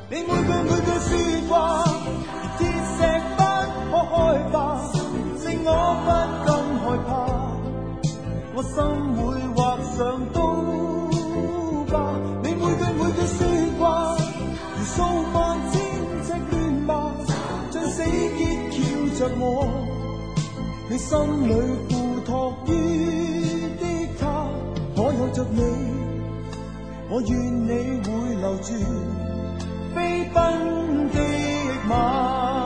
你每句說話，鐵石不可開化，令我不禁害怕，我心會畫上刀疤。你每句說話，如數萬千隻亂麻，像死結翹着我，你心裏付託於的他，可有着你，我願你會留住飛奔的馬。